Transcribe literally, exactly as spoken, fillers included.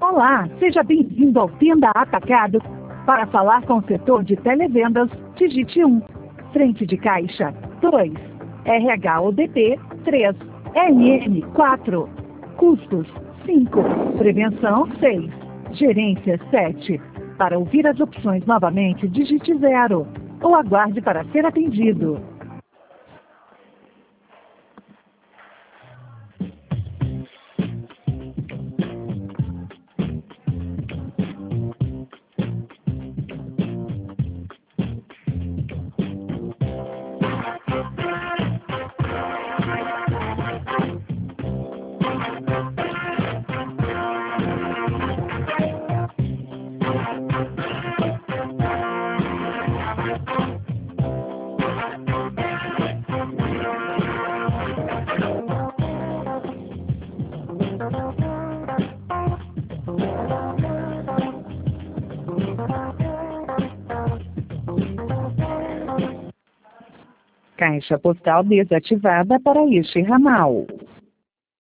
Olá, seja bem-vindo ao Tenda Atacado. Para falar com o setor de televendas, digite um. Frente de caixa, dois. R H O D P, três. L M, quatro. Custos, cinco. Prevenção, seis. Gerência, sete. Para ouvir as opções novamente, digite zero. Ou aguarde para ser atendido. Caixa postal desativada para este ramal.